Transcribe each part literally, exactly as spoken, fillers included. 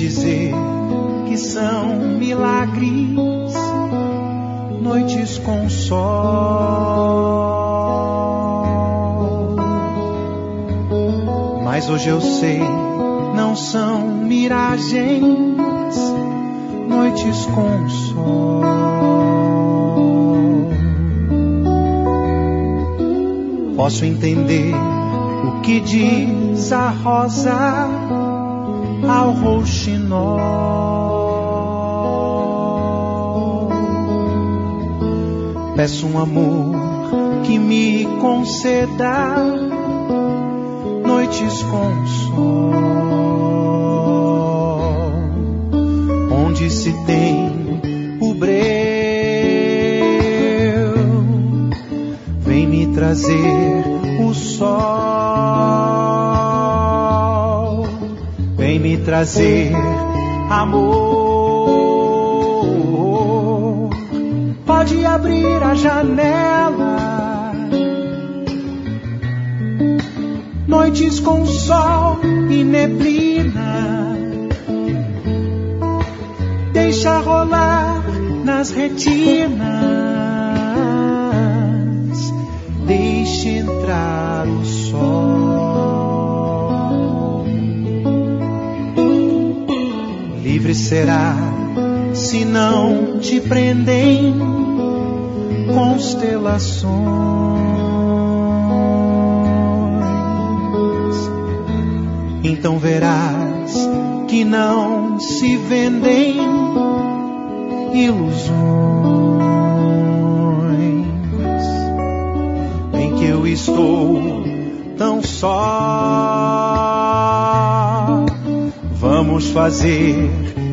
dizer que são milagres, noites com sol. Mas hoje eu sei, não são miragens, noites com sol. Posso entender o que diz a rosa ao rouxinol. Peço um amor que me conceda noites com sol, onde se tem o breu. Vem me trazer o sol, vem me trazer amor. Pode abrir a janela, noites com sol e neblina. Deixa rolar nas retinas, deixe entrar o sol. Livre será se não te prendem constelações. Então verás que não se vendem ilusões, em que eu estou tão só. Vamos fazer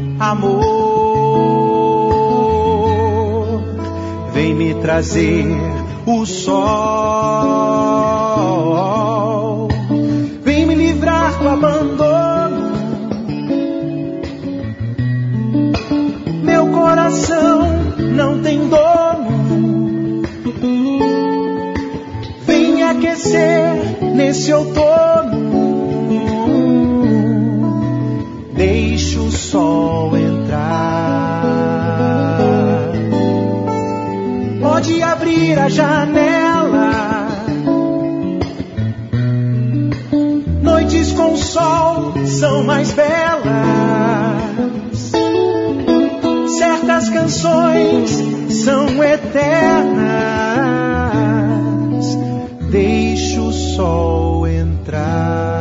amor, vem me trazer o sol, vem me livrar do abandono. Meu coração não tem dono, vem me aquecer nesse outono. Deixa o sol entrar, pode abrir a janela. Noites com sol são mais belas, certas canções são eternas. Deixa o sol entrar.